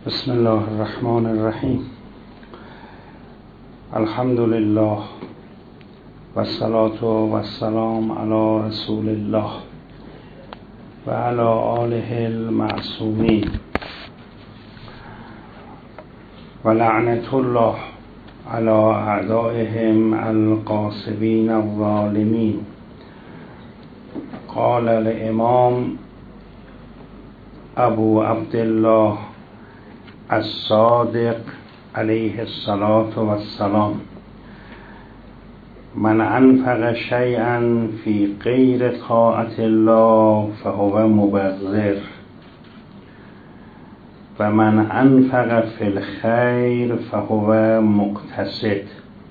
بسم الله الرحمن الرحیم. الحمد لله و الصلاة و السلام علی رسول الله و علی آله المعصومین و لعنت الله علی اعدائهم الغاصبین الظالمین. قال الامام ابو عبدالله الصادق علیه الصلاة والسلام: من انفق شیئا فی غیر طاعة الله فهو مبذر و من انفق فی الخیر فهو مقتصد.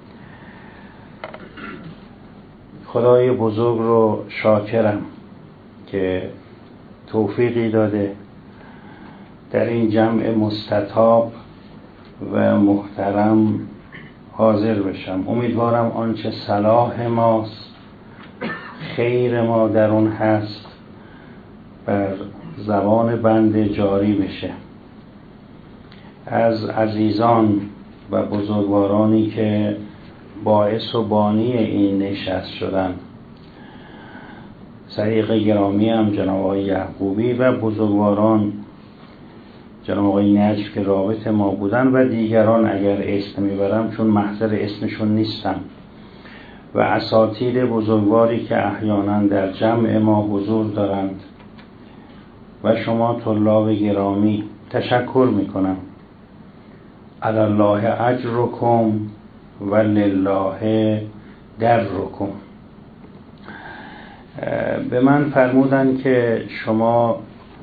خدای بزرگ رو شاکرم که توفیقی داده در این جمع مستطاب و محترم حاضر بشم. امیدوارم آنچه صلاح ماست، خیر ما در اون هست، بر زبان بنده جاری بشه. از عزیزان و بزرگوارانی که باعث و بانی این نشست شدن، صدیق گرامی هم جناب آقای یعقوبی و بزرگواران جناب آقای نجف که رابط ما بودن و دیگران اگر اسم میبرم چون محضر اسمشون نیستم و اساتید بزرگواری که احیانا در جمع ما حضور دارند و شما طلاب گرامی، تشکر میکنم. علی الله اجرکم و لله درکم. به من فرمودن که شما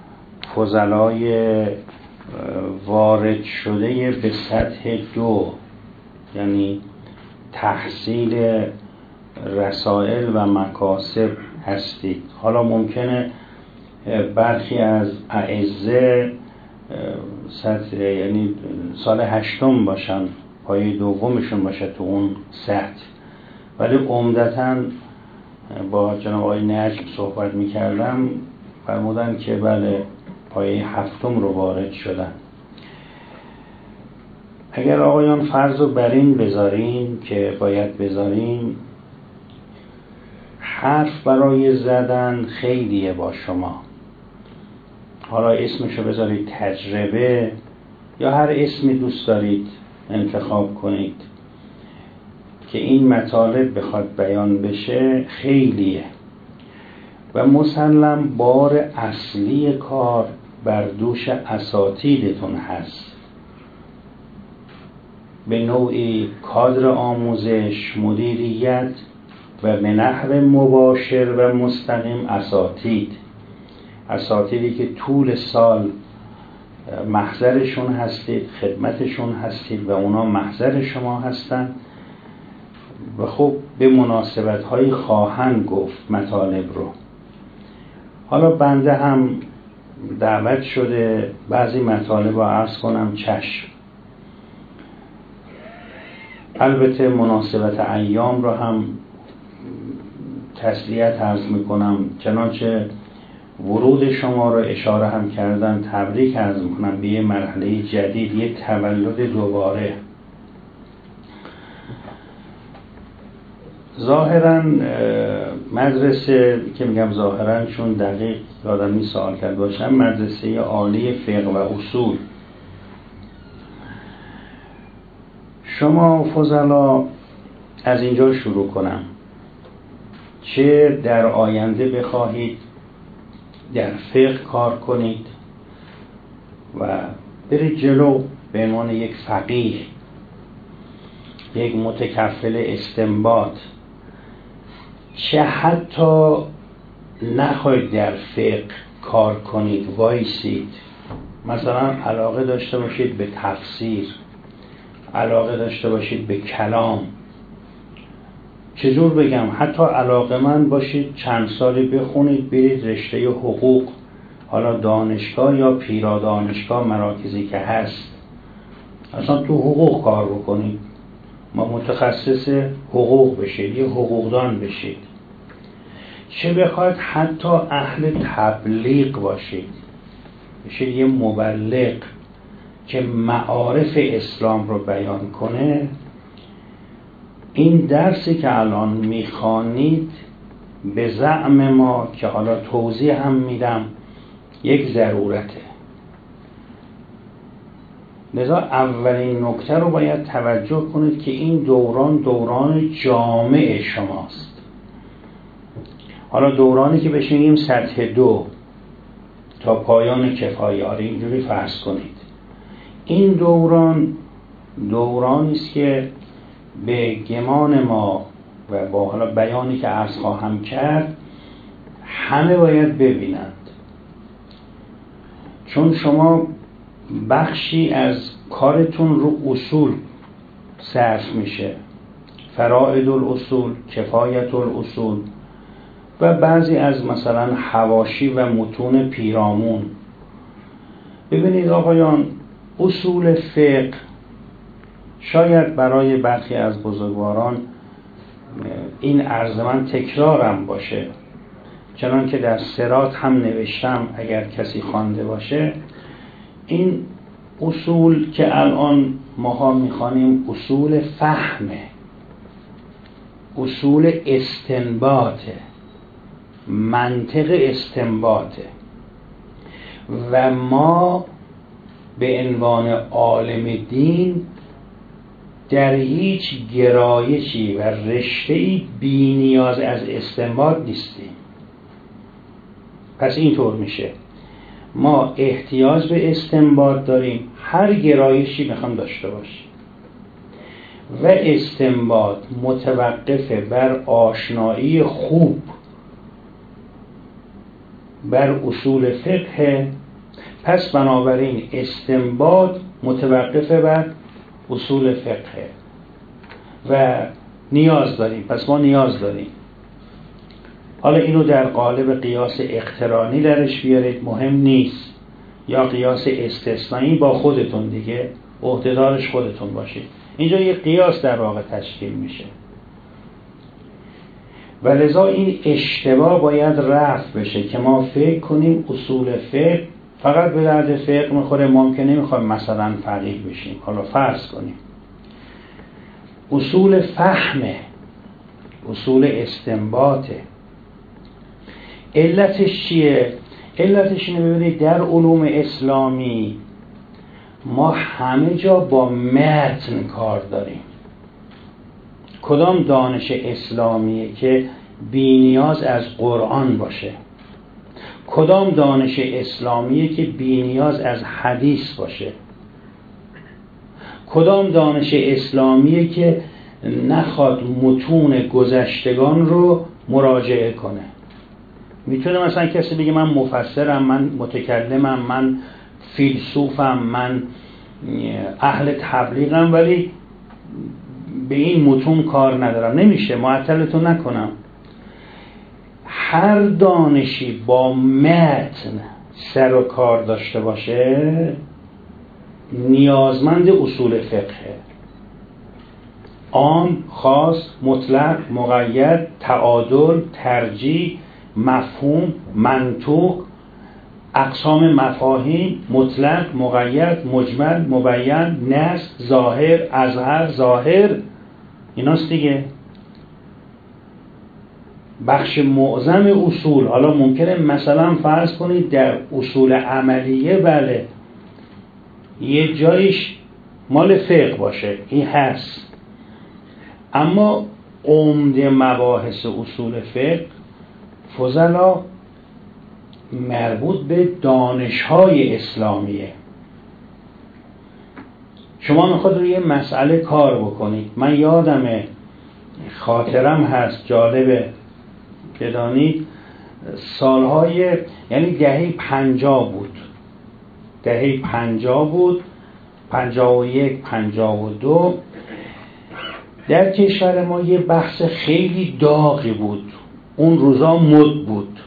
فضلای وارد شده به سطح 2، یعنی تحصیل رسائل و مکاسب هستید. حالا ممکنه برخی از اعزه سطح، یعنی سال 8 باشن، پایه دومشون باشه تو اون سطح، ولی عمدتاً با جناب آقای نجم صحبت میکردم فرمودن که بله پایه 7 رو وارد شدن. اگر آقایان فرض رو بر این بذاریم که باید بذاریم، حرف برای زدن خیلیه با شما. حالا اسمشو بذارید تجربه یا هر اسمی دوست دارید انتخاب کنید که این مطالب بخواد بیان بشه خیلیه و مسلم بار اصلی کار بر دوش اساتیدتون هست. به نوعی کادر آموزش، مدیریت و به نحو مباشر و مستقیم اساتیدی که طول سال محضرشون هستید، خدمتشون هستید و اونا محضر شما هستن و خب به مناسبت‌های خواهند گفت مطالب رو. حالا بنده هم دعوت شده بعضی مطالب رو عرض کنم، چشم. البته مناسبت ایام رو هم تسلیت عرض میکنم، چنانچه ورود شما رو اشاره هم کردن، تبریک عرض میکنم به یه مرحله جدید، یه تولد دوباره. ظاهراً مدرسه که میگم ظاهراً چون دقیق یادم نیست سوال کرد باشم، مدرسه عالی فقه و اصول. شما فضلا از اینجا شروع کنم، چه در آینده بخواهید در فقه کار کنید و برید جلو به عنوان یک فقیه، یک متکفل استنباط، چه حتی نخواهید در فقه کار کنید، وایسید، مثلا علاقه داشته باشید به تفسیر، علاقه داشته باشید به کلام، چجور بگم، حتی علاقه‌مند باشید چند سالی بخونید، برید رشته حقوق، حالا دانشگاه یا پیرا دانشگاه مراکزی که هست، اصلا تو حقوق کار بکنید، ما متخصص حقوق بشید، یه حقوقدان بشید. چه بخواید حتی اهل تبلیغ باشید، بشید یه مبلغ، که معارف اسلام رو بیان کنه، این درسی که الان میخوانید به زعم ما که حالا توضیح هم میدم یک ضرورته. لذا اولین نکته رو باید توجه کنید که این دوران جامع شماست. حالا دورانی که بهش میگیم سطح 2 تا پایان کفایه، اینجوری فرض کنید. این دورانی است که به گمان ما و با حالا بیانی که عرض خواهم کرد همه باید ببینند، چون شما بخشی از کارتون رو اصول صرف میشه، فرائض الاصول، کفایت الاصول و بعضی از مثلا حواشی و متون پیرامون. ببینید آقایان، اصول فقه شاید برای برخی از بزرگواران این عرض من تکرارم باشه، چنان که در صراط هم نوشتم اگر کسی خوانده باشه. این اصول که الان ماها میخوانیم اصول فهمه، اصول استنباطه، منطق استنباطه و ما به عنوان عالم دین در هیچ گرایشی و رشته‌ای بی نیاز از استنباط نیستیم. پس اینطور میشه ما احتیاج به استنباط داریم، هر گرایشی میخوام داشته باشیم و استنباط متوقف بر آشنایی خوب بر اصول فقه. پس بنابراین استنباط متوقف بر اصول فقه و نیاز داریم. پس ما نیاز داریم. حالا اینو در قالب قیاس اقترانی درش بیارید، مهم نیست، یا قیاس استثنایی با خودتون دیگه، عهده‌دارش خودتون باشید. اینجا یه قیاس در واقع تشکیل میشه و لذا این اشتباه باید رفع بشه که ما فکر کنیم اصول فقه فقط به درد فقه میخوره، ممکنه نمیخوایم مثلا فقیه بشیم. حالا فرض کنیم اصول فهمه، اصول استنباطه. علتش چیه؟ علتش اینه ببینید در علوم اسلامی ما همه جا با متن کار داریم. کدام دانش اسلامیه که بی نیاز از قرآن باشه؟ کدام دانش اسلامیه که بی نیاز از حدیث باشه؟ کدام دانش اسلامیه که نخواد متون گذشتگان رو مراجعه کنه؟ میتونه مثلا کسی بگه من مفسرم، من متکلمم، من فیلسوفم، من اهل تبلیغم، ولی به این متون کار ندارم. نمیشه، معطلتون نکنم. هر دانشی با متن سر و کار داشته باشه نیازمند اصول فقهه. عام، خاص، مطلق، مقید، تعادل، ترجیح، مفهوم، منطوق، اقسام مفاهیم، مطلق، مقید، مجمل، مبین، نص، ظاهر، اظهر، ظاهر، ایناست دیگه. بخش معظم اصول، حالا ممکنه مثلا فرض کنید در اصول عملیه بله یه جایش مال فقه باشه، این هست، اما عمده مباحث اصول فقه فضلا مربوط به دانش‌های اسلامیه. شما میخواد روی مسئله کار بکنید. من یادمه، خاطرم هست، جالبه بدانید، سالهای یعنی دهه 50 بود، دهه 50 بود، 51 52 در کشور ما یه بحث خیلی داغی بود. اون روزا مد بود.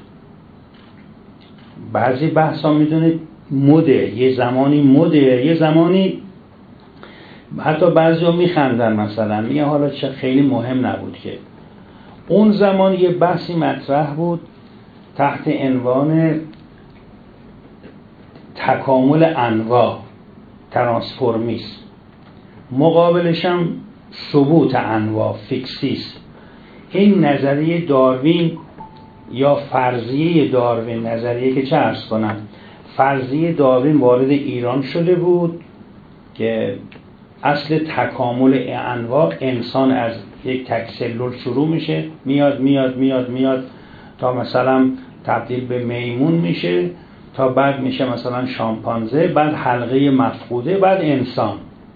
بعضی بحثا میدونید مده، یه زمانی مده، یه زمانی حتی بعضی ها میخندن، مثلا میگه حالا چه خیلی مهم نبود که. اون زمان یه بحثی مطرح بود تحت عنوان تکامل انواع. ترانسفورمیسم، مقابلش هم ثبوت انواع، فیکسیسم. این نظریه داروین یا فرضیه داروین، نظریه که چه عرض کنم، فرضیه داروین وارد ایران شده بود که اصل تکامل انواع، انسان از یک تک سلول شروع میشه، میاد تا مثلا تبدیل به میمون میشه، تا بعد میشه مثلا شامپانزه، بعد حلقه مفقوده، بعد انسان.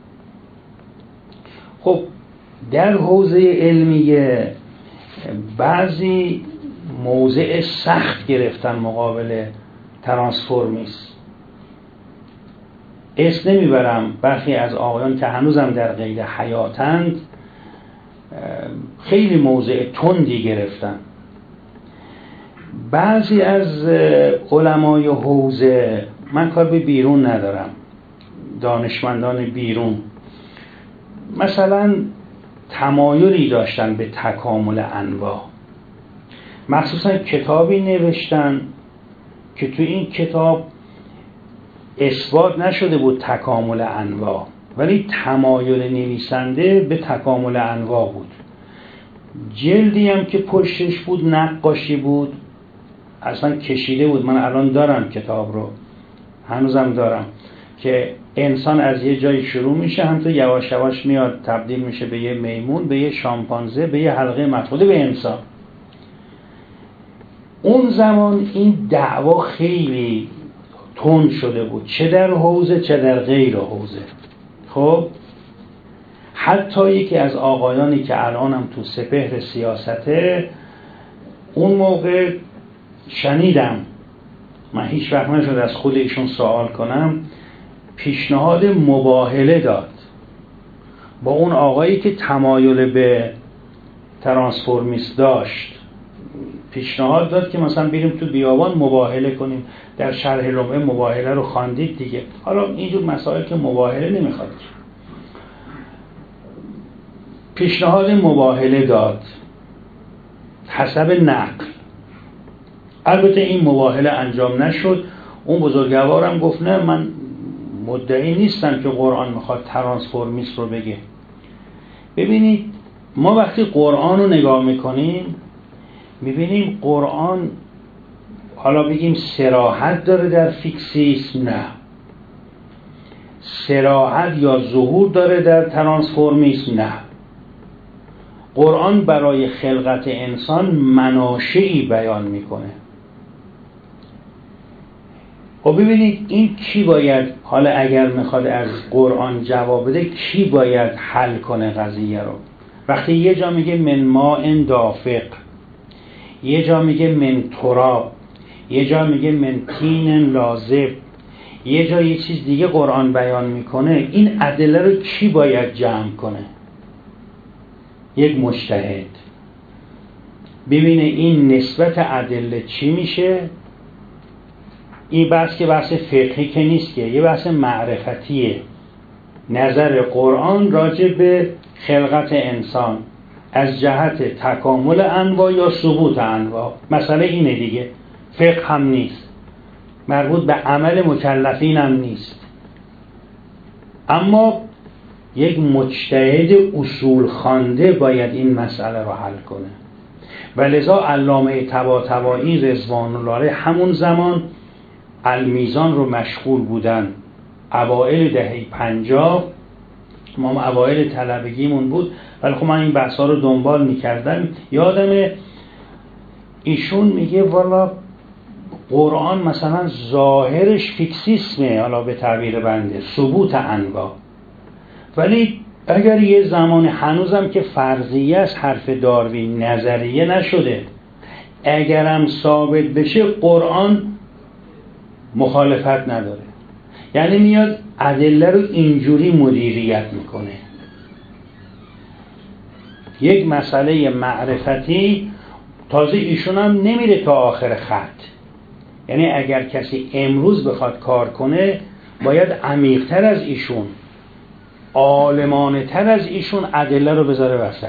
خب در حوزه علمیه بعضی موضع سخت گرفتن مقابل ترانسفورمیسم. اسم نمیبرم، برخی از آقایان که هنوزم در قید حیاتند خیلی موضع تندی گرفتن. بعضی از علمای حوزه، من کار به بیرون ندارم، دانشمندان بیرون، مثلا تمایلی داشتن به تکامل انواع، مخصوصا کتابی نوشتن که تو این کتاب اثبات نشده بود تکامل انواع، ولی تمایل نویسنده به تکامل انواع بود. جلدی هم که پشتش بود نقاشی بود، اصلا کشیده بود، من الان دارم کتاب رو، هنوزم دارم، که انسان از یه جایی شروع میشه، همینطور یواش یواش میاد تبدیل میشه به یه میمون، به یه شامپانزه، به یه حلقه مفقوده، به انسان. اون زمان این دعوا خیلی تند شده بود، چه در حوزه چه در غیر حوزه. خب حتی یکی از آقایانی که الانم تو سپهر سیاسته، اون موقع شنیدم، من هیچ وقت نشد از خود ایشون سوال کنم، پیشنهاد مباهله داد با اون آقایی که تمایل به ترانسفورمیسم داشت. پیشنهاد داد که مثلا بریم تو بیابان مباهله کنیم. در شرح لمعه مباهله رو خواندید دیگه. حالا اینجور مسائل که مباهله نمیخواد، پیشنهاد مباهله داد حسب نقل. البته این مباهله انجام نشد. اون بزرگوارم گفت نه، من مدعی نیستم که قرآن میخواد ترانسفورمیسم رو بگه. ببینید ما وقتی قرآن رو نگاه میکنیم میبینیم قرآن، حالا بگیم صراحت داره در فیکسیسم، نه، صراحت یا ظهور داره در ترانسفورمیسم، نه. قرآن برای خلقت انسان مناشعی بیان میکنه. خب ببینید این کی باید، حالا اگر میخواد از قرآن جواب بده، کی باید حل کنه قضیه رو؟ وقتی یه جا میگه من ماء دافق، یه جا میگه من تراب، یه جا میگه من طین لازب، یه جا یه چیز دیگه قرآن بیان میکنه، این ادله رو کی باید جمع کنه؟ یک مجتهد ببینه این نسبت ادله چی میشه. این بحث که بحث فقهی که نیست، که یه بحث معرفتیه. نظر قرآن راجع به خلقت انسان از جهت تکامل انواع یا ثبوت انواع، مسئله اینه دیگه. فقه هم نیست، مربوط به عمل مکلفین هم نیست. اما یک مجتهد اصول خوانده باید این مسئله رو حل کنه. و لذا علامه طباطبایی رضوان الله علیه همون زمان المیزان رو مشغول بودن. اوائل دهه 50 ما اوائل طلبگیمون بود، ولی خب من این بحثا رو دنبال میکردم. یادم ایشون میگه والا قرآن مثلا ظاهرش فیکسیسمه، حالا به تعبیر بنده ثبوت انواع، ولی اگر یه زمان هنوزم که فرضیه است، حرف داروین نظریه نشده، اگرم ثابت بشه قرآن مخالفت نداره. یعنی میاد ادله رو اینجوری مدیریت میکنه. یک مسئله معرفتی، تازه ایشون هم نمیره تا آخر خط. یعنی اگر کسی امروز بخواد کار کنه باید عمیق‌تر از ایشون، عالمانه تر از ایشون ادله رو بذاره وسط.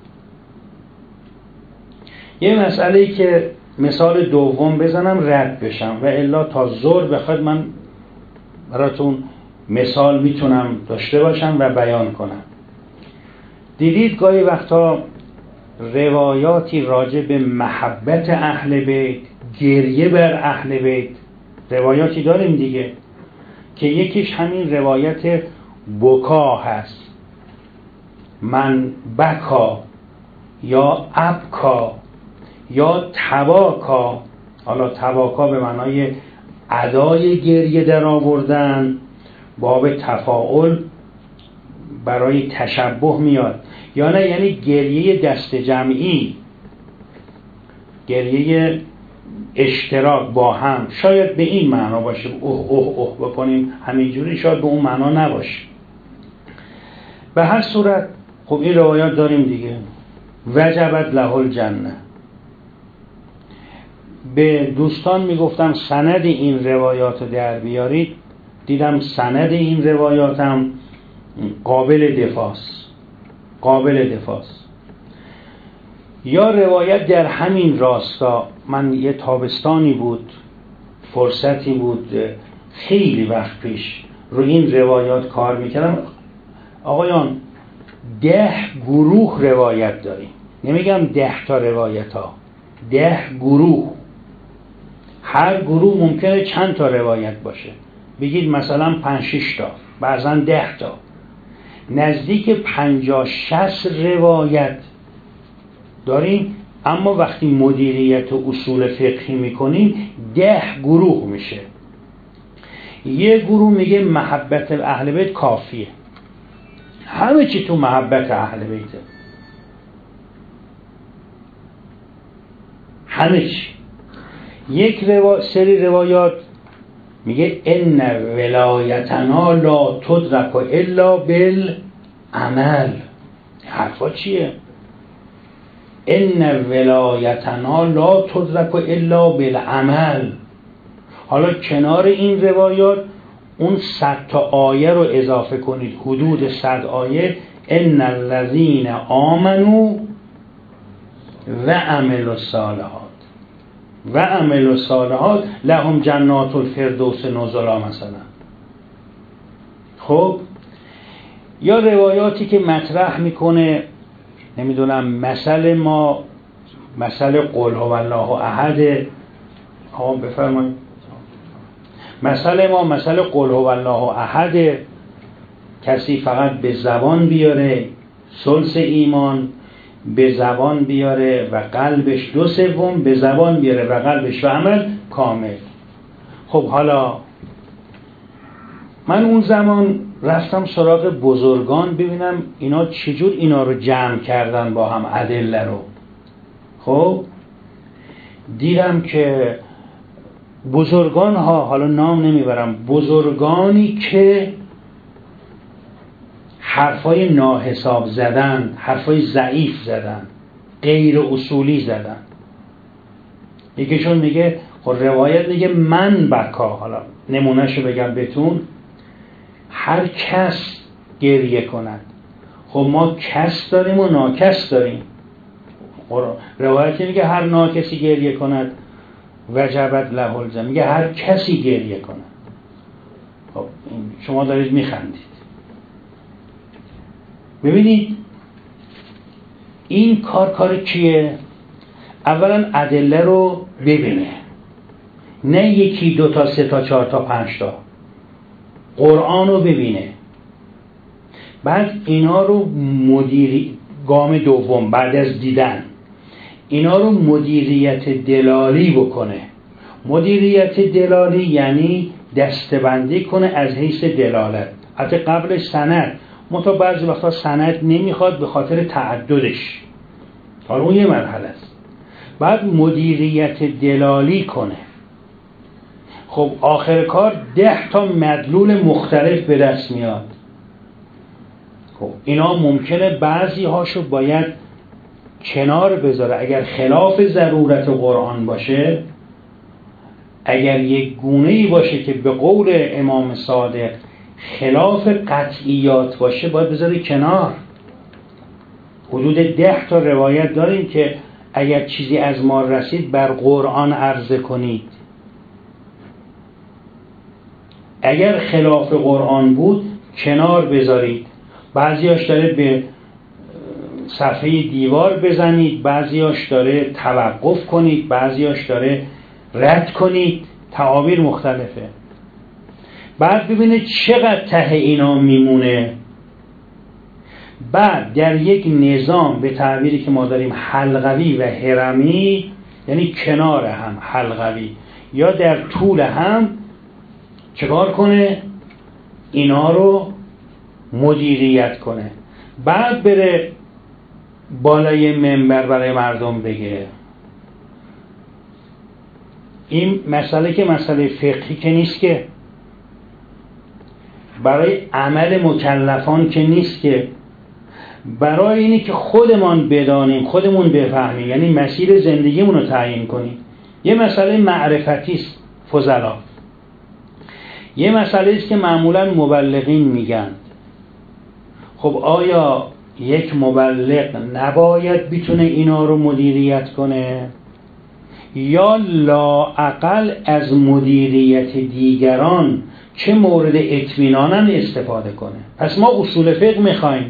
یه مسئله‌ای که مثال دوم بزنم رد بشم، و الا تا ظهر بخواد من براتون مثال میتونم داشته باشم و بیان کنم. دیدید گاهی وقتا روایاتی راجع به محبت اهل بیت، گریه بر اهل بیت، روایاتی داریم دیگه که یکیش همین روایت بکا هست، من بکا یا ابکا یا تباکا. حالا تباکا به معنای ادای گریه در آوردن، باب تفاعل برای تشبه میاد، یا نه یعنی گریه دست جمعی، گریه اشتراک با هم، شاید به این معنا باشه، اوه اوه اوه بکنیم همینجوری، شاید به اون معنا نباشه. به هر صورت خب این روایات داریم دیگه. وجبت له الجنه. به دوستان میگفتم سند این روایات رو در بیارید، دیدم سند این روایاتم قابل دفاعست. یا روایت در همین راستا، من یه تابستانی بود، فرصتی بود خیلی وقت پیش رو این روایات کار میکردم. آقایان 10 گروه روایت داریم، نمیگم 10 تا روایت ها، 10 گروه. هر گروه ممکنه چند تا روایت باشه، بگید مثلا 5-6 تا، بعضا 10 تا، نزدیک 50-60 روایت داریم. اما وقتی مدیریت و اصول فقهی میکنیم 10 گروه میشه. یه گروه میگه محبت اهل بیت کافیه، همه چی تو محبت اهل بیته، همه چی. یک سری روایات میگه ان ولایتنا لا تدرک الا بالعمل. حرفا چیه؟ ان ولایتنا لا تدرک الا بالعمل. حالا کنار این روایات اون 100 تا آیه رو اضافه کنید، حدود 100 آیه. ان الذین آمنوا و عملوا الصالحات لهم جنات الفردوس نزلا مثلا. خب یا روایاتی که مطرح میکنه، نمیدونم مثل قل هو الله احد. آقا بفرمایید. مثل قل هو الله احد، کسی فقط به زبان بیاره ثلث ایمان، به زبان بیاره و قلبش 2/3 به زبان بیاره و قلبش و عمل کامل. خب حالا من اون زمان رفتم سراغ بزرگان ببینم اینا چجور اینا رو جمع کردن با هم ادله رو. خب دیدم که بزرگان ها، حالا نام نمیبرم، بزرگانی که حرفای ناحساب زدن، حرفای ضعیف زدن، غیر اصولی زدن. یکیشون میگه خب روایت میگه من بکا، حالا نمونهشو بگم بهتون، هر کس گریه کند. خب ما کس داریم و ناکس داریم. روایت میگه هر ناکسی گریه کند وجبت له الجنه، میگه هر کسی گریه کند. خب شما دارید میخندید. ببینید این کار کیه؟ اولا ادله رو ببینه، نه 1 2 تا 3 تا 4 تا 5 تا، قرآن رو ببینه. بعد اینا رو گام دوم بعد از دیدن اینا رو مدیریت دلالی بکنه. مدیریت دلالی یعنی دستبندی کنه از حیث دلالت. حتی قبلش سند، منتها بعضی وقتا سند نمیخواد به خاطر تعددش، حالا اون یه مرحله است. بعد مدیریت دلالی کنه. خب آخر کار 10 تا مدلول مختلف به دست میاد. خب اینا ممکنه بعضی هاشو باید کنار بذاره اگر خلاف ضرورت قرآن باشه. اگر یک گونه‌ای باشه که به قول امام صادق خلاف قطعیات باشه باید بذاره کنار. حدود 10 تا روایت داریم که اگر چیزی از ما رسید بر قرآن عرضه کنید. اگر خلاف قرآن بود کنار بذارید. بعضیاش داره به صفحه دیوار بزنید، بعضیاش داره توقف کنید، بعضیاش داره رد کنید، تعابیر مختلفه. بعد ببینید چقدر ته اینا میمونه. بعد در یک نظام به تعبیری که ما داریم حلقوی و هرمی، یعنی کنار هم حلقوی یا در طول هم، چکار کنه؟ اینا رو مدیریت کنه. بعد بره بالای منبر برای مردم بگه. این مسئله که مسئله فقهی که نیست، که برای عمل مکلفان که نیست، که برای اینی که خودمان بدانیم، خودمون بفهمیم، یعنی مسیر زندگیمون رو تعیین کنیم. یه مسئله معرفتی است فضلا. یه مسئله است که معمولا مبلغین میگن. خب آیا یک مبلغ نباید بتونه اینا رو مدیریت کنه؟ یا لااقل از مدیریت دیگران چه مورد اطمینانن استفاده کنه؟ پس ما اصول فقه میخوایم.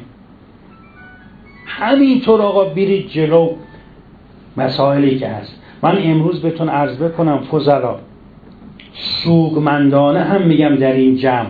همینطور آقا برید جلو مسائلی که هست. من امروز بهتون عرض بکنم فضلا، سوگمندانه هم میگم در این جمع،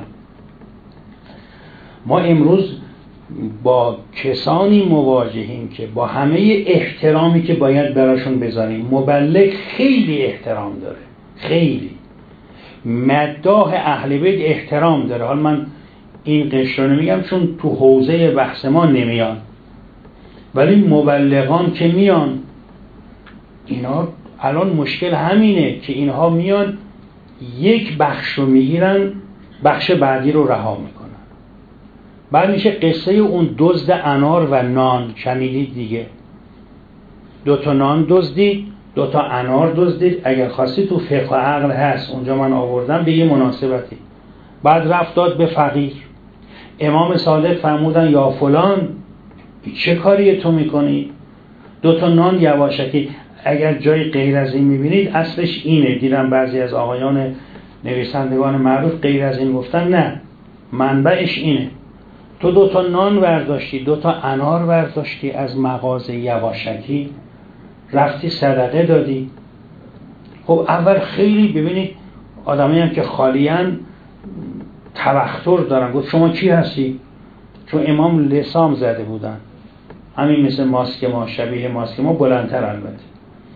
ما امروز با کسانی مواجهیم که با همه احترامی که باید براشون بذاریم، مبلغ خیلی احترام داره، خیلی مداح اهل بیت احترام داره. حالا من این قشر رو نمیگم چون تو حوزه بحث ما نمیان، ولی مبلغان که میان، اینا الان مشکل همینه که اینها میان یک بخش رو میگیرن، بخش بعدی رو رها میکنن. بعد میشه قصه اون دزد انار و نان. شنیدید دیگه، 2 تا نان دزدید، 2 تا انار دزدید. اگر خواستی تو فقه و عقل هست، اونجا من آوردم به یه مناسبتی. بعد رفت داد به فقیر. امام صادق فرمودن یا فلان چه کاری تو میکنی؟ 2 تا نان یواشکی. اگر جای غیر از این میبینید اصلش اینه. دیدم بعضی از آقایان نویسندگان معروف غیر از این گفتن، نه، منبعش اینه. تو 2 تا نان برداشتی، 2 تا انار برداشتی از مغازه یواشکی، رفتی صدقه دادی. خب اول خیلی ببینید آدمی هم که خالیان تبختر دارن. گفت شما کی هستی؟ چون امام لسام زده بودن، همین مثل ماسک ما، شبیه ماسک ما، بلندتر البته.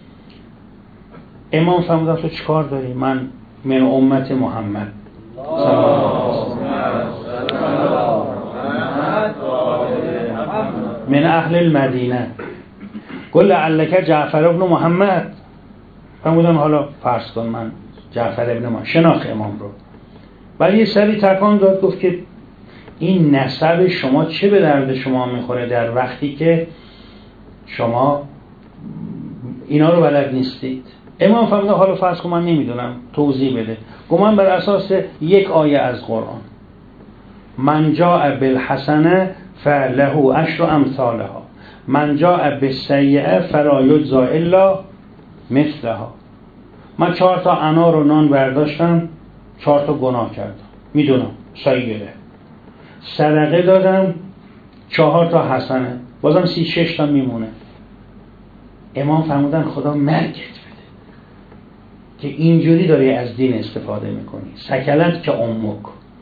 امام فرمودن تو چیکار داری؟ من من امت محمد من اهل المدینه، قل لعلک جعفر ابن محمد. فرمودن حالا فرض کن من جعفر ابن محمد. شناخت امام رو. ولی یه سری تکان داد، گفت که این نسب شما چه به درد شما میخوره در وقتی که شما اینا رو بلد نیستید. امام فرمودن حالا فرض کن من نمیدونم، توضیح بده. گمان بر اساس یک آیه از قرآن، من جاء بالحسنه فله عشر امثالها من جاء بالسیئه فلا یجزی الا مثلها. من 4 تا انار و نان برداشتم، 4 تا گناه کردم، میدونم سیئه. صدقه دادم، 4 تا حسنه، بازم 36 تا میمونه. امام فرمودن خدا مرگت بده که اینجوری داری از دین استفاده میکنی. سکلت که امک.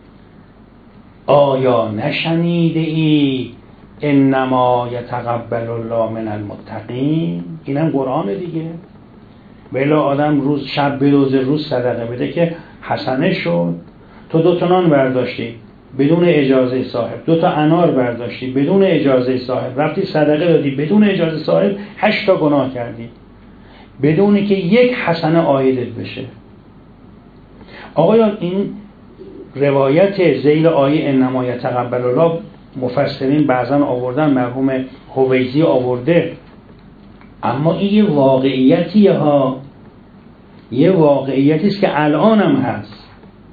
آیا نشنیده ای انما یتقبل الله من المتقین؟ اینم قرآن دیگه. بلا آدم روز شب بدوزه، روز صدقه بده که حسنه شد. تو 2 تا نان برداشتی بدون اجازه صاحب، 2 تا انار برداشتی بدون اجازه صاحب، رفتی صدقه دادی بدون اجازه صاحب، 8 تا گناه کردی بدونی که یک حسنه عایدت بشه. آقایان این روایت ذیل آیه انما یتقبل الله مفسرین بعضا آوردن، مرحوم حویزی آورده، اما این یه واقعیتیه ها، یه واقعیتی است که الان هم هست.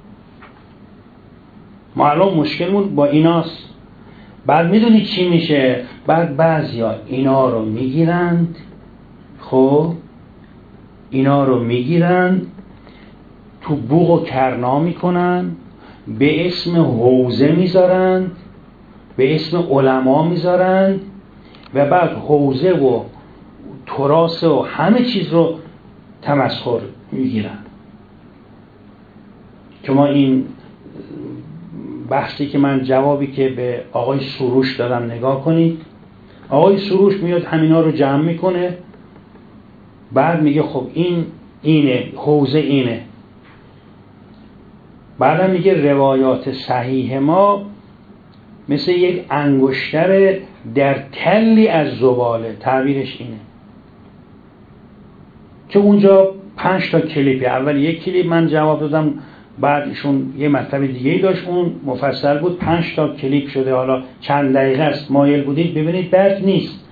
ما الان مشکلمون با ایناست. بعد میدونی چی میشه؟ بعد بعضیا اینا رو میگیرند، خب اینا رو میگیرند تو بوق و کرنا میکنن، به اسم حوزه میذارند، به اسم علما میذارند و بعد حوزه و تراث و همه چیز رو تمسخر میگیرند. که ما این بحثی که من جوابی که به آقای سروش دادم نگاه کنید. آقای سروش میاد همینا رو جمع میکنه، بعد میگه خب اینه حوزه اینه، بعدم میگه روایات صحیح ما مثل یک انگشتر در تلی از زباله، تعبیرش اینه. که اونجا 5 تا کلیپی، اول یک کلیپ من جواب دادم، بعد ایشون یه مطلب دیگه‌ای داشت اون مفصل بود، 5 تا کلیپ شده، حالا چند دقیقه است، مایل بودید ببینید، بد نیست.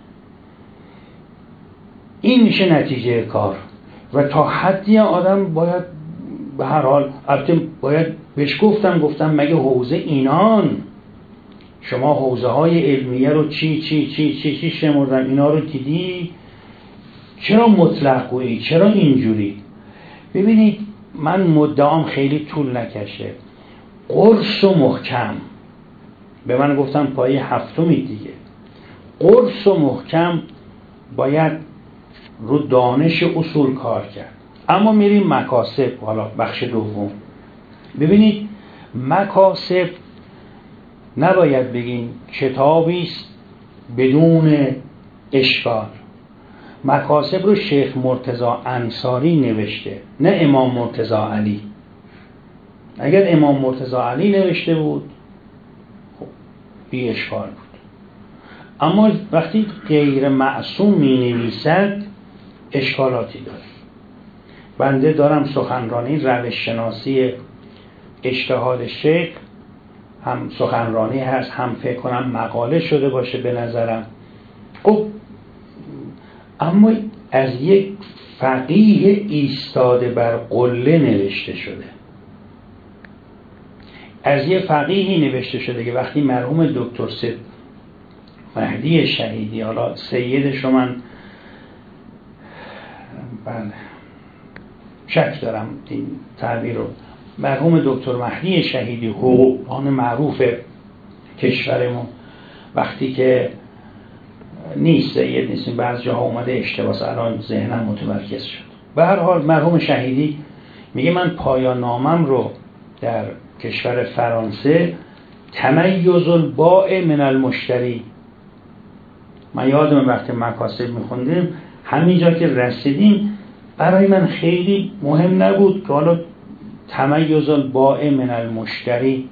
این میشه نتیجه کار. و تا حدی آدم باید به هر حال، البته باید بهش گفتم مگه حوزه اینان، شما حوزه های علمیه رو چی شمردن، اینا رو دیدی؟ چرا مطلق گویی؟ چرا اینجوری؟ ببینید من مدعام خیلی طول نکشه، قرص و محکم، به من گفتم پایه 7 دیگه، قرص و محکم باید رو دانش اصول کار کرد. اما میریم مکاسب، حالا بخش دوم. ببینید مکاسب نباید بگیم کتابی است بدون اشکال. مکاسب رو شیخ مرتضی انصاری نوشته، نه امام مرتضی علی. اگر امام مرتضی علی نوشته بود خب بی اشکال بود، اما وقتی غیر معصوم می نویسد اشکالاتی داره. بنده دارم سخنرانی روش شناسی اجتهاد شیخ، هم سخنرانی هست، هم فکر کنم مقاله شده باشه به نظرم. خب اما از یک فقیه ایستاده بر قله نوشته شده، از یک فقیهی نوشته شده که وقتی مرحوم دکتر سید مهدی شهیدی، حالا سیدش رو من شک دارم این تعبیر رو، مرحوم دکتر مهدی شهیدی حقوقدان معروف کشورمون، وقتی که نیست سید نیستیم، بعض جاها اومده اشتباس، الان ذهنم متمرکز شد. به هر حال مرحوم شهیدی میگه من پایان نامم رو در کشور فرانسه تمیز البائع من المشتری، من یادم وقتی مکاسب میخوندیم همینجا که رسیدیم برای من خیلی مهم نبود که حالا تمیز البائع من المشتری،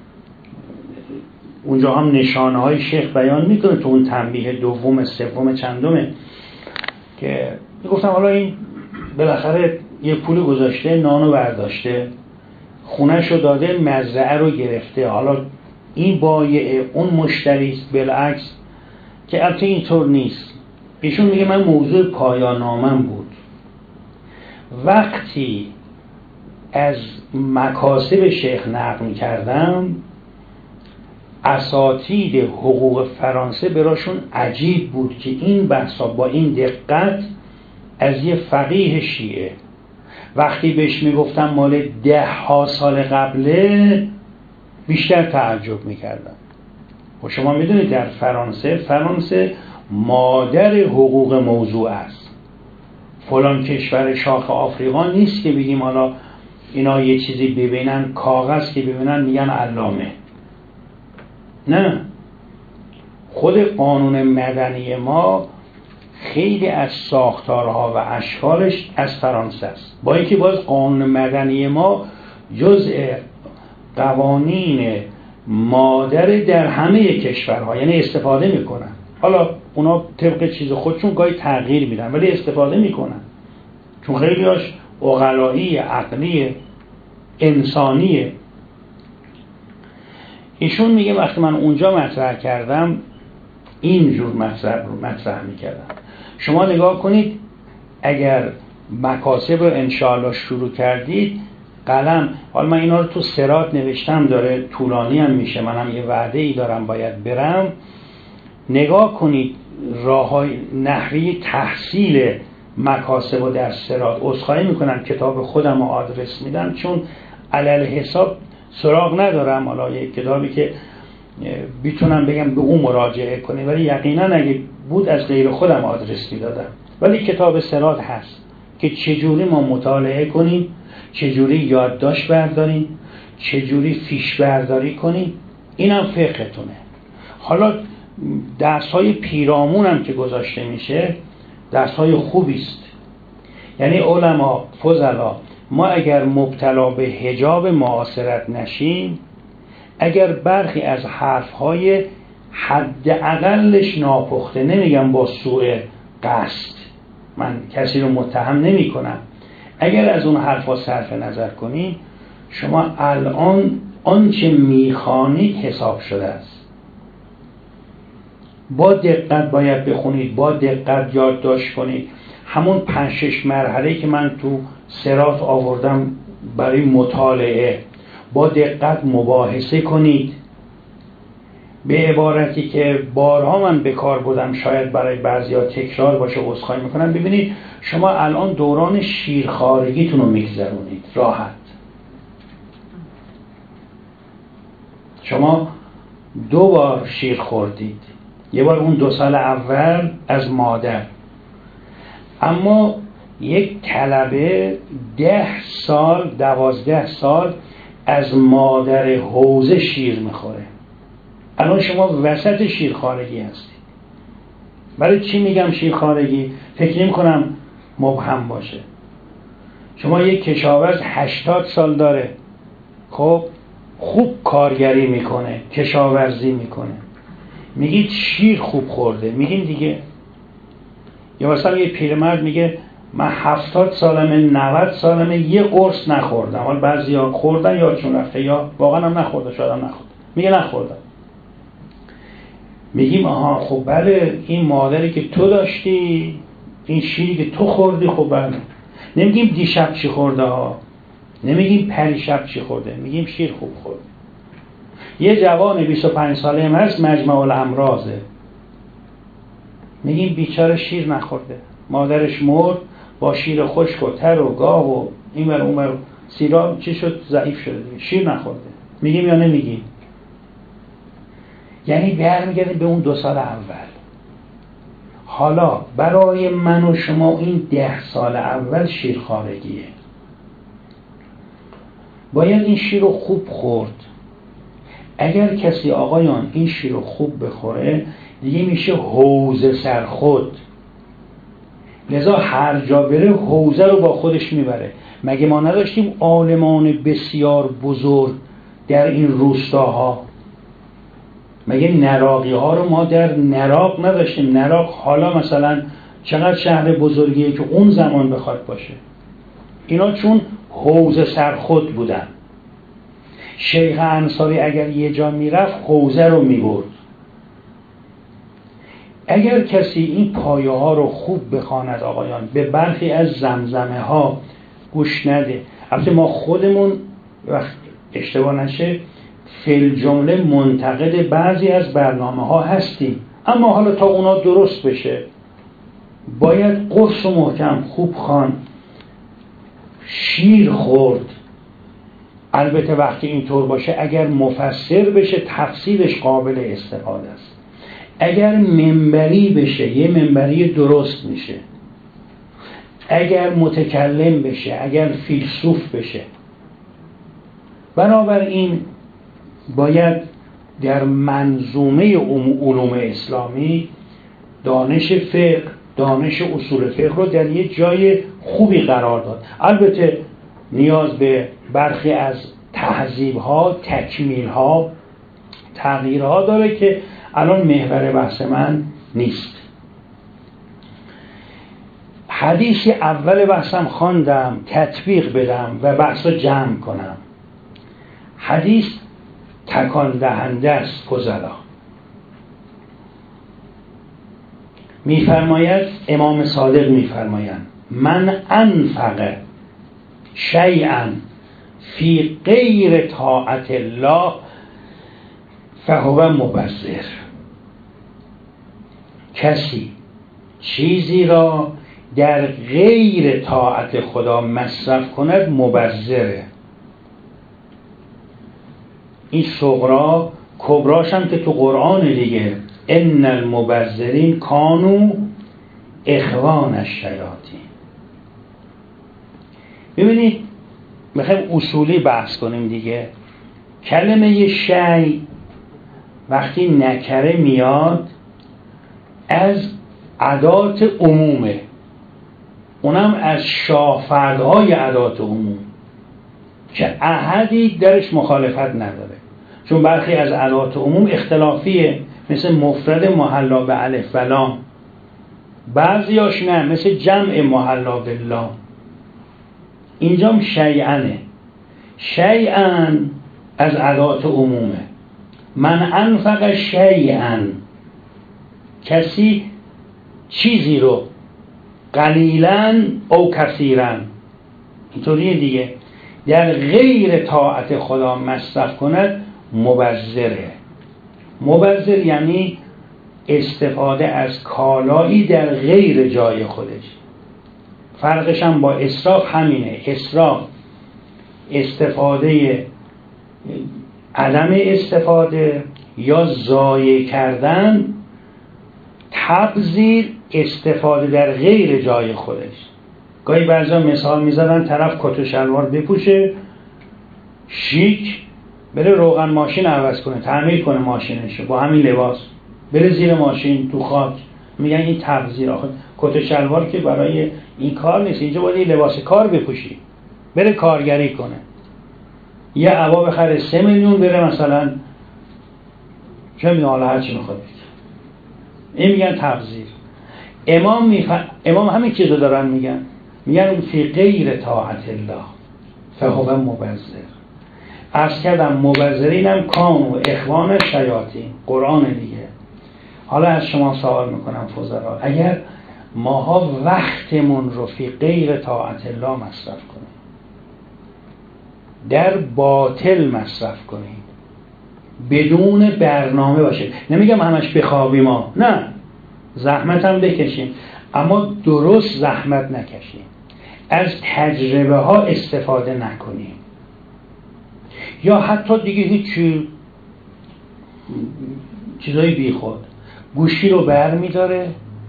اونجا هم نشانه های شیخ بیان میکنه تو اون تنبیه دوم سوم چندمه که میگفتم حالا این بالاخره یه پول گذاشته، نانو برداشته، خونه‌شو داده، مزرعه رو گرفته، حالا این بایع اون مشتریست. بالعکس که البته اینطور نیست. ایشون میگه من موضوع پایان نامم بود، وقتی از مکاسب شیخ نقل کردم اساتید حقوق فرانسه براشون عجیب بود که این بحثا با این دقت از یه فقیه شیعه، وقتی بهش میگفتم مال 10 سال قبله بیشتر تعجب میکردم. و شما میدونید در فرانسه مادر حقوق موضوع است. فلان کشور شاخ آفریقا نیست که بگیم حالا اینا یه چیزی ببینن، کاغذ که ببینن میگن علامه. نه، خود قانون مدنی ما خیلی از ساختارها و اشکالش از فرانسه است، با اینکه باز قانون مدنی ما جزء قوانین مادر در همه کشورها، یعنی استفاده میکنن. حالا اونا طبق چیز خودشون گاهی تغییر میدن ولی استفاده میکنن، چون خیلی هاش عقلایی، عقلی، انسانیه. ایشون میگه وقتی من اونجا مطرح کردم اینجور مطرح میکردم. شما نگاه کنید اگر مکاسب رو انشاءالله شروع کردید، قلم، حالا من اینا رو تو سرات نوشتم، داره طولانی هم میشه، منم یه وعده ای دارم باید برم. نگاه کنید راههای نحوی تحصیل مکاسب و در سرات. عذرخواهی میکنم کتاب خودم رو آدرس میدم چون علل حساب سراغ ندارم حالا یک کتابی که بیتونم بگم به اون مراجعه کنی، ولی یقینا اگه بود از غیر خودم آدرس میدادم. ولی کتاب صراط هست که چجوری ما مطالعه کنیم، چجوری یادداشت برداریم، چجوری فیش برداری کنیم. اینم فقهتونه. حالا درس‌های پیرامون هم که گذاشته میشه درس‌های خوبی است. یعنی علما، فضلا، ما اگر مبتلا به حجاب معاصرت نشیم، اگر برخی از حرف‌های حداقلش ناپخته، نمیگم با سوء قصد، من کسی رو متهم نمی کنم، اگر از اون حرفا صرف نظر کنید، شما الان آنچه میخوانید حساب شده است. با دقت باید بخونید، با دقت یادداشت کنید. همون 5-6 مرحله که من تو صراط آوردم برای مطالعه، با دقت مباحثه کنید. به عبارتی که بارها من به کار بردم، شاید برای بعضیا تکرار باشه، عذرخواهی میکنم. ببینید شما الان دوران شیرخوارگیتون رو میگذرونید راحت. شما 2 بار شیر خوردید، یه بار اون 2 سال اول از مادر، اما یک طلبه 10 سال 12 سال از مادر حوزه شیر میخوره. الان شما وسط شیرخوارگی هستید. برای چی میگم شیرخوارگی؟ فکر نمی کنم مبهم باشه. شما یک کشاورز 80 سال داره، خب خوب کارگری میکنه، کشاورزی میکنه، میگید شیر خوب خورده، میگیم دیگه. یا مثلا یه پیرمرد میگه من 70 سالمه 90 سالمه یه قرص نخوردم. حالا بعضیا خوردن یادشون رفته یا واقعا هم نخورده، شاید هم نخورده، میگه نخوردم. میگیم آها خب بله، این مادری که تو داشتی، این شیری که تو خوردی، خب بله. نمیگیم دیشب چی خورده ها، نمیگیم پریشب چی خورده، میگیم شیر خوب خورده. یه جوان 25 ساله هم هست مجمع الامراضه، میگیم بیچاره شیر نخورده، مادرش مرد با شیر خشک و تر و گاو و این ور اون ور سیراب چی شد، ضعیف شده دیگه، شیر نخورده. میگیم یا نمیگیم؟ یعنی برمیگردیم به اون 2 سال اول. حالا برای من و شما این 10 سال اول شیرخوارگیه. باید این شیر رو خوب خورد. اگر کسی آقایان این شیر رو خوب بخوره دیگه میشه حوزه سرخود. لذا هر جا بره حوزه رو با خودش میبره. مگه ما نداشتیم عالمان بسیار بزرگ در این روستاها؟ مگه نراقی ها رو ما در نراق نداشتیم؟ نراق حالا مثلا چقدر شهر بزرگیه که اون زمان بخواد باشه. اینا چون حوزه سرخود بودن. شیخ انصاری اگر یه جا میرفت حوزه رو میبرد. اگر کسی این پایه ها رو خوب بخواند آقایان، به برخی از زمزمه ها گوش نده. البته ما خودمون وقت اشتباه نشه فی جمله منتقد بعضی از برنامه ها هستیم، اما حالا تا اونا درست بشه باید قرص و محکم خوب خوان، شیر خورد. البته وقتی اینطور باشه اگر مفسر بشه تفسیرش قابل استفاده است. اگر منبری بشه یه منبری درست میشه. اگر متکلم بشه، اگر فیلسوف بشه. بنابراین باید در منظومه علوم اسلامی دانش فقه، دانش اصول فقه رو در یه جای خوبی قرار داد. البته نیاز به برخی از تهذیب‌ها، تکمیل‌ها، تغییرها داره که الان محور بحث من نیست. حدیثی اول بحثم خواندم، تطبیق بدم و بحث رو جمع کنم. حدیث تکان دهنده است فضلا. میفرماید امام صادق میفرمایند من انفق شیئا فی غیر طاعت الله فهو مبذر. کسی چیزی را در غیر طاعت خدا مصرف کند مبذره. این صغرا، کبراش هم که تو قرآن دیگه، ان المبذرین کانوا اخوان الشیاطین. ببینید میخوایم اصولی بحث کنیم دیگه. کلمه شیء وقتی نکره میاد از ادات عمومه، اونم از شاهفردهای ادات عموم که احدی درش مخالفت نداره، چون برخی از ادات عموم اختلافیه، مثل مفرد محلا به الف و لام، بعضیاش نه، مثل جمع محلا بالله. اینجام شیئنه، شیئن از ادات عمومه. من انفق شیئن، کسی چیزی رو قلیلاً او کثیراً، اینطوریه دیگه، در غیر طاعت خدا مصرف کند مبذره. مبذر یعنی استفاده از کالایی در غیر جای خودش. فرقش هم با اسراف همینه. اسراف استفاده عدم استفاده یا ضایع کردن، تبذیر استفاده در غیر جای خودش. گاهی بعضا مثال میزدن طرف کت و شلوار بپوشه شیک، بره روغن ماشین عوض کنه، تعمیر کنه ماشینشو با همین لباس، بره زیر ماشین تو خاک. میگن این تبذیر. آخه کت و شلوار که برای این کار نیست، اینجا باید لباس کار بپوشی، بره کارگری کنه. یه عبا بخره 3 میلیون، بره مثلا چه میدونم حالا هر چی میخواد. این میگن تبذیر. امام همین چیزو دارن میگن فی غیر طاعت الله فهو مبذر. عرض کردم مبذرین هم کانوا اخوان شیاطین، قرآن دیگه. حالا از شما سوال میکنم فضلا، اگر ماها وقتمون رو فی غیر طاعت الله مصرف کنیم، در باطل مصرف کنیم، بدون برنامه باشه، نمیگم همش بخوابیم ما، نه، زحمت هم بکشیم، اما درست زحمت نکشیم، از تجربه ها استفاده نکنیم، یا حتی دیگه هیچ چیزایی بی خود، گوشی رو بر میداره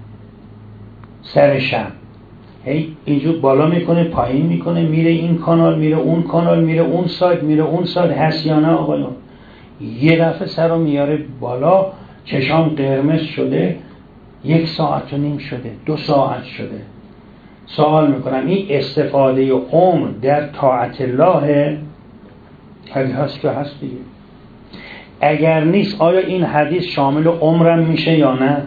سر شب، هی اینجور بالا میکنه پایین میکنه، میره این کانال میره اون کانال، میره اون سایت میره اون سایت. هست یا نه آقایون؟ یه دفعه سر رو میاره بالا، چشام قرمز شده، 1.5 ساعت شده، 2 ساعت شده. سوال میکنم این استفاده عمر در طاعت الله؟ اگه هست که هست دیگه. اگر نیست آیا این حدیث شامل عمرم میشه یا نه؟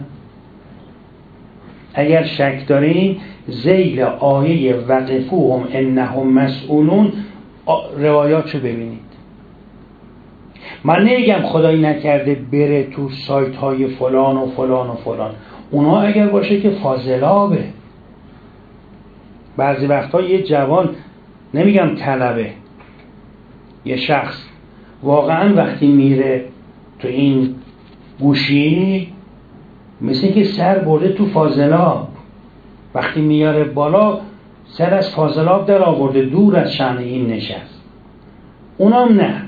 اگر شک دارین ذیل آیه وقفوهم انهم مسئولون روایاتشو ببینید. من نمیگم خدایی نکرده بره تو سایت های فلان و فلان و فلان، اونا اگر باشه که فاضلابه. بعضی وقتا یه جوان، نمیگم طلبه، یه شخص واقعا وقتی میره تو این گوشی مثل که سر برده تو فاضلاب، وقتی میاره بالا سر از فاضلاب در آورده، دور از شأن این نشست. اونام نه،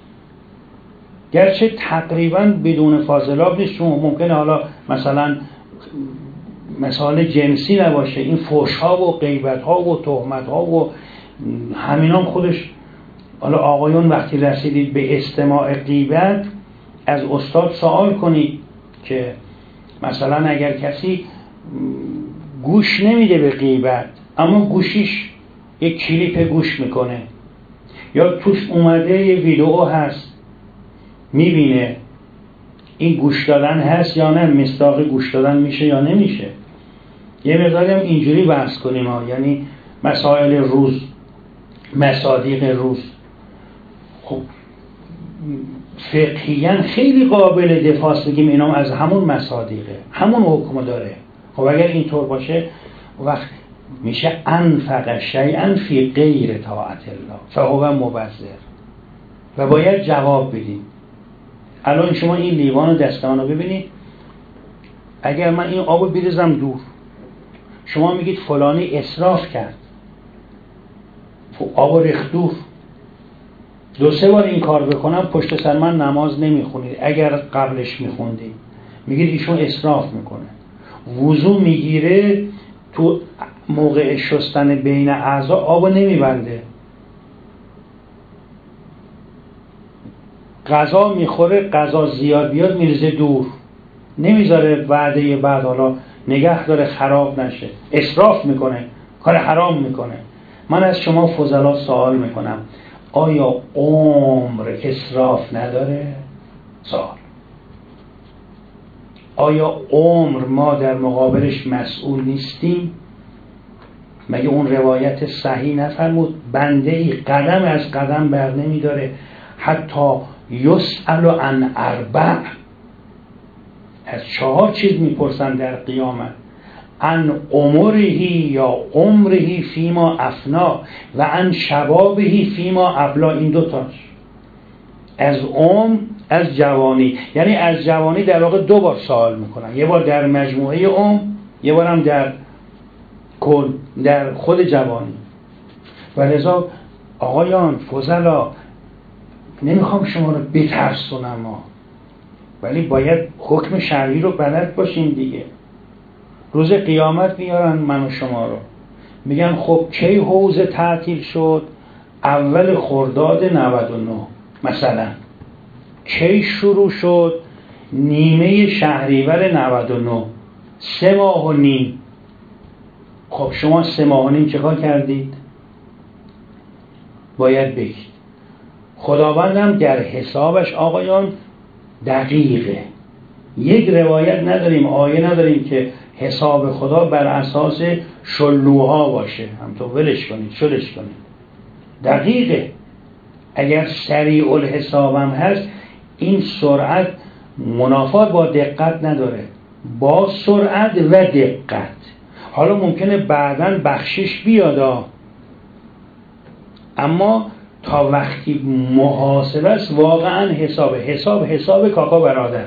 گرچه تقریبا بدون فاضلاب نیست، چون ممکنه حالا مثلا مثال جنسی نباشه، این فحش ها و غیبت ها و تهمت ها و همینام خودش. حالا آقایون وقتی رسیدید به استماع غیبت، از استاد سوال کنید که مثلا اگر کسی گوش نمیده به غیبت اما گوشیش یک کلیپ گوش میکنه، یا توش اومده یه ویدئو هست میبینه، این گوش دادن هست یا نه، مصداق گوش دادن میشه یا نمیشه. یه مقداری هم اینجوری بحث کنیم ها، یعنی مسائل روز، مصادیق روز. خب فقهیاً خیلی قابل دفاع بگیم اینا از همون مصادیقه، همون حکم داره. خب اگر اینطور باشه وقت میشه انفق شیئا فی غیر طاعت الله فهو مبذر، و باید جواب بدیم. الان شما این لیوان و دستمانو ببینید، اگر من این آبو بریزم دور، شما میگید فلانی اسراف کرد، آبو ریخت دور، 2-3 بار این کار بکنم پشت سر من نماز نمیخونید. اگر قبلش میخوندید میگید ایشون اسراف میکنه. وضو میگیره تو موقع شستن بین اعضا آبو نمیبنده، غذا میخوره، غذا زیاد بیاد میرزه دور، نمیذاره وعده بعد حالا نگه داره خراب نشه، اسراف میکنه، کار حرام میکنه. من از شما فضلا سوال میکنم آیا عمر اسراف نداره؟ سوال. آیا عمر ما در مقابلش مسئول نیستیم؟ مگه اون روایت صحیح نفرمود بنده ای قدم از قدم بر نمی داره حتی یسأل عن 4، از 4 چیز میپرسن در قیامت، عن عمرهی یا عمرهی فیما افنا و عن شبابهی فیما ابلا. این 2 تاش از عمر، از جوانی. یعنی از جوانی در واقع 2 بار سوال میکنن، یه بار در مجموعه عمر، یه بار هم در کل در خود جوانی. و لذا آقایان فضلا، نمیخوام شما رو بترسونم ولی باید حکم شرعی رو بلد باشین دیگه. روز قیامت میارن من و شما رو، میگن خب کی حوض تعطیل شد؟ اول خرداد 99 مثلا. کی شروع شد؟ نیمه شهریور 99، 3 ماه و نیم. خب شما 3 ماه و نیم چه کار کردید؟ باید بگید. خداوندم در حسابش آقایان دقیقه. یک روایت نداریم، آیه نداریم که حساب خدا بر اساس شلوها باشه، هم تو ولش کنید شلش کنید. دقیقه. اگر سریع الحسابم هست این سرعت منافات با دقت نداره، با سرعت و دقت. حالا ممکنه بعداً بخشش بیادا، اما تا وقتی محاسبه است واقعا حساب کاکا برادر.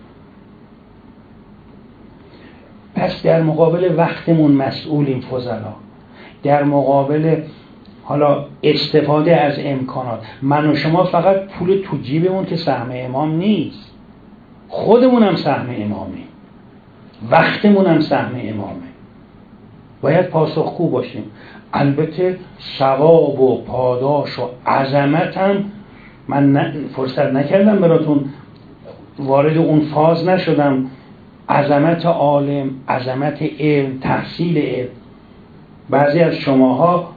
پس در مقابل وقتمون مسئولیم فضلا، در مقابل حالا استفاده از امکانات. من و شما فقط پول تو جیبمون که سهم امام نیست، خودمون هم سهم امامیم، وقتمون هم سهم امامه. باید پاسخگو باشیم. البته ثواب و پاداش و عظمت هم من فرصت نکردم براتون وارد اون فاز نشدم. عظمت عالم، عظمت علم، تحصیل علم. بعضی از شماها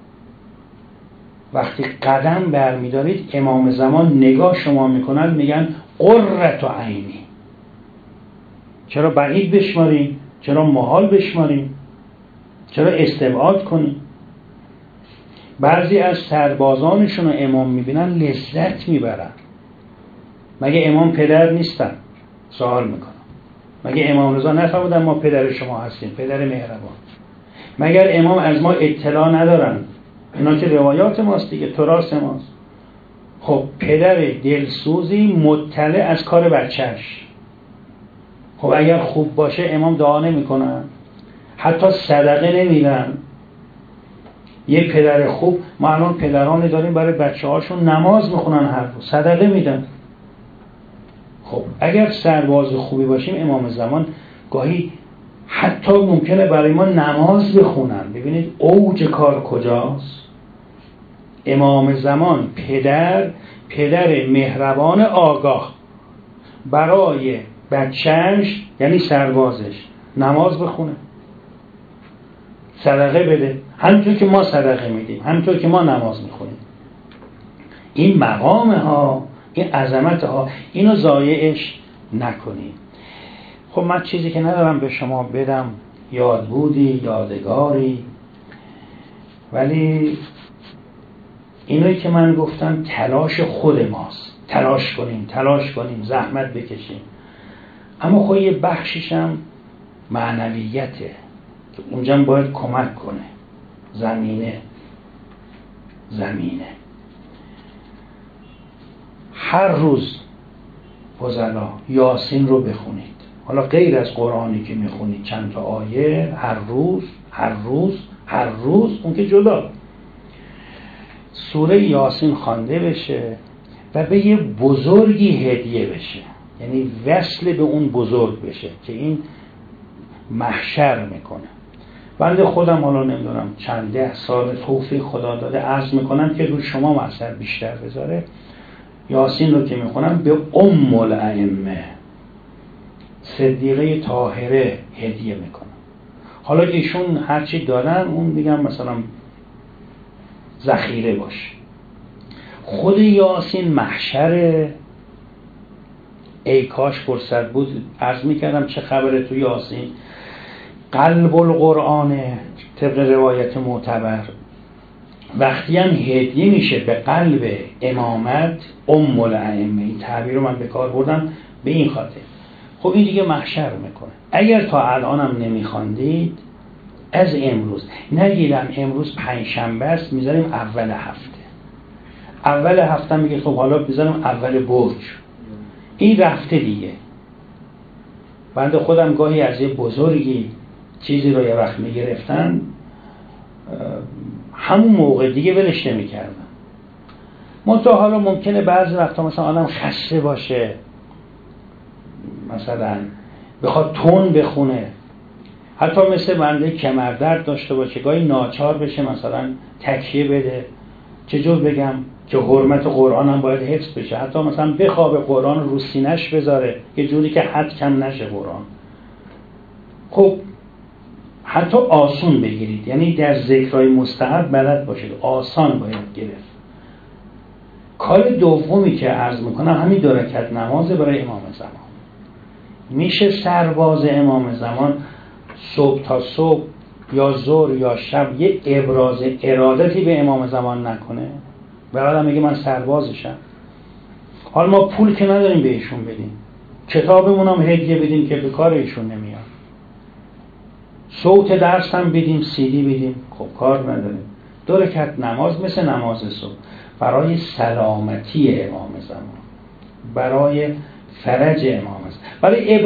وقتی قدم برمیدارید امام زمان نگاه شما میکنن میگن قرة عینی. چرا بعید بشماریم؟ چرا محال بشماریم؟ چرا استبعاد کنیم؟ بعضی از سربازانشون رو امام میبینن لذت میبرن. مگه امام پدر نیستن؟ سوال میکنم. مگه امام رضا نفرمودن ما پدر شما هستیم، پدر مهربان؟ مگر امام از ما اطلاع ندارن؟ اینا که روایات ماست دیگه، تراث ماست. خب پدر دلسوزی مطلع از کار بچهش، خب اگر خوب باشه امام دعا نمیکنن؟ حتی صدقه نمیدن؟ یه پدر خوب، ما الان پدرانی داریم برای بچه هاشون نماز میخونن هر روز، صدقه میدن. خب اگر سرباز خوبی باشیم امام زمان گاهی حتی ممکنه برای ما نماز بخونن. ببینید اوج کار کجاست. امام زمان پدر مهربان آگاه برای بچهش یعنی سربازش نماز بخونه، صدقه بده، همونطور که ما صدقه میدیم، همونطور که ما نماز میخونیم. این مقام ها، این عظمت ها، اینو ضایعش نکنیم. خب من چیزی که ندارم به شما بدم یادبودی، یادگاری، ولی اینایی که من گفتم تلاش خود ماست. تلاش کنیم، زحمت بکشیم. اما خب یه بخشش هم معنویته که اونجا باید کمک کنه. زمینه هر روز فضلا یاسین رو بخونید. حالا غیر از قرآنی که میخونید چند تا آیه هر روز اون که جدا. سوره یاسین خوانده بشه و به یه بزرگی هدیه بشه، یعنی وصل به اون بزرگ بشه که این محشر میکنه. بنده خودم حالا نمیدونم چند ده سال توفیق خدا داده، عرض میکنم که روی شما اثر بیشتر بذاره. یاسین رو که میخونم به ام الائمه صدیقه طاهره هدیه میکنم. حالا ایشون هرچی دارن اون میگم مثلا ذخیره باشه. خود یاسین محشره. ای کاش فرصت بود عرض میکردم چه خبره تو یاسین. قلب القرآن طبق روایت معتبر. وقتی هم هدیه میشه به قلب امامت ام الائمه، این تعبیر رو من به کار بردم به این خاطر. خب این دیگه محشر میکنه. اگر تا الانم نمیخواندید از امروز نگیرم، امروز پنجشنبه است میذاریم اول هفته. اول هفته میگه خب حالا بذاریم اول برج. این رفته دیگه. بنده خودم گاهی از یه بزرگی چیزی رو یه وقت میگرفتن، همون موقع دیگه ولش نمی‌کردم. منتها حالا ممکنه بعضی وقتا مثلا آدم خسته باشه، مثلا بخواد تون بخونه، حتی مثل بنده کمردرد داشته باشه، گاهی ناچار بشه مثلا تکیه بده. چجور بگم که حرمت قرآن هم باید حفظ بشه، حتی مثلا بخوابه قرآن رو سینه‌اش بذاره یه جوری که حد کم نشه قرآن. خب حتی آسون بگیرید، یعنی در ذکرهای مستحب بلد باشید، آسان باید گرفت. کار دومی که عرض میکنم همین 2 رکعت نمازه برای امام زمان. میشه سرباز امام زمان صبح تا صبح یا ظهر یا شب یه ابراز ارادتی به امام زمان نکنه؟ برادر میگه من سربازشم. حالا ما پول که نداریم بهشون بدیم، کتابمون هم هدیه بدیم که به کار ایشون نمیاد، صوت درس هم بدیم، CD بدیم، خب کار نداریم. 2 رکعت نماز مثل نماز صبح برای سلامتی امام زمان، برای فرج امام زمان، برای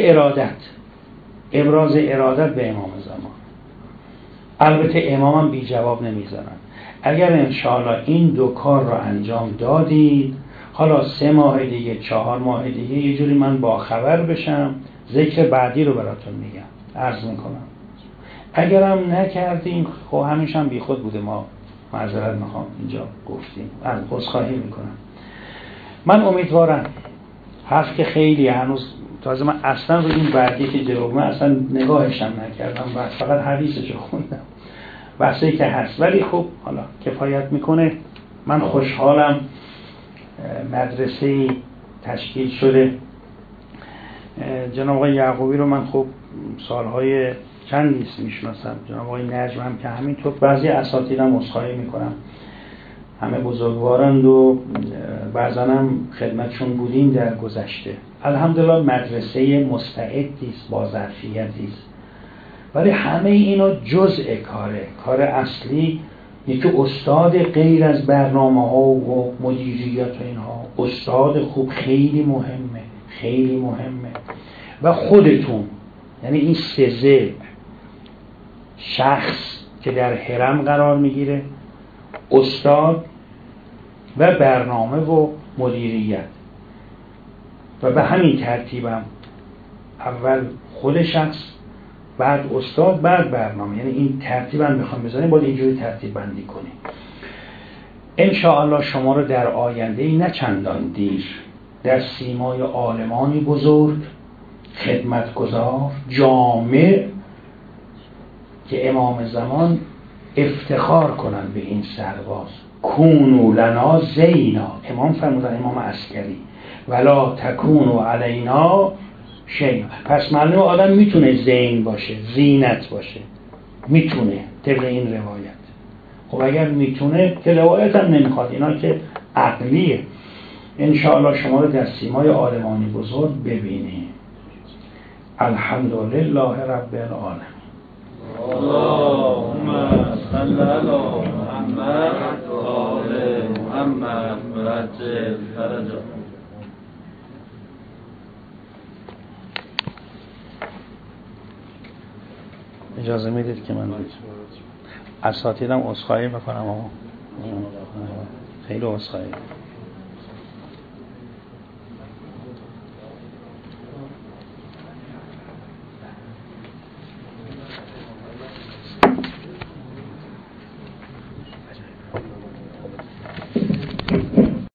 ابراز ارادت به امام زمان. البته امام هم بی جواب نمیذارن. اگر انشاءالله این 2 کار رو انجام دادید، حالا 3 ماه دیگه 4 ماه دیگه یه جوری من با خبر بشم، ذکر بعدی رو براتون میگم، عرض میکنم. اگرم نکردیم خب همیشه هم بی خود بوده، ما معذرت میخوام اینجا گفتیم، عذرخواهی میکنم. من امیدوارم، حرف که خیلی هنوز تازه من اصلا رو این بعدی که جلومه اصلا نگاهشم نکردم و فقط حدیثشو خوندم، بحثی که هست، ولی خب حالا کفایت میکنه. من خوشحالم مدرسه تشکیل شده. جناب آقای یعقوبی رو من خب سالهای چند نیست میشناسم، جناب آقای نجم هم که همینطور، بعضی اساتیدم عذرخواهی میکنم، همه بزرگوارند و بعضا هم خدمتشون بودیم در گذشته. الحمدلله مدرسه مستعدی است، با ظرفیتی است، ولی همه اینا جزء کار اصلی یکی استاد غیر از برنامه ها و مدیریت و اینها، استاد خوب خیلی مهمه و خودتون، یعنی این 3 شخص که در حرم قرار میگیره، استاد و برنامه و مدیریت، و به همین ترتیبم اول خود شخص، بعد استاد، بعد برنامه، یعنی این ترتیبم میخوام بذاریم، باید اینجوری ترتیب بندی کنیم. انشاءالله شما رو در آینده نه چندان دیر در سیمای عالمانی بزرگ، خدمتگزار، جامع که امام زمان افتخار کنن به این سرباز. کونوا لنا زینا، امام فرمودن، امام عسکری، ولا تکونوا علینا شیء. پس معلومه آدم میتونه زین باشه، زینت باشه، میتونه طبق این روایت. خب اگر میتونه که روایت هم نمیخواد، اینا که عقلیه. انشاءالله شما رو در سیمای عالمانی بزرگ ببینیم. الحمدلله رب العالمین. اللهم صل علی محمد و آل محمد و عجل فرجهم. اجازه میدید که من اساتیدم عذرخواهی میکنم خیلی عذرخواهی.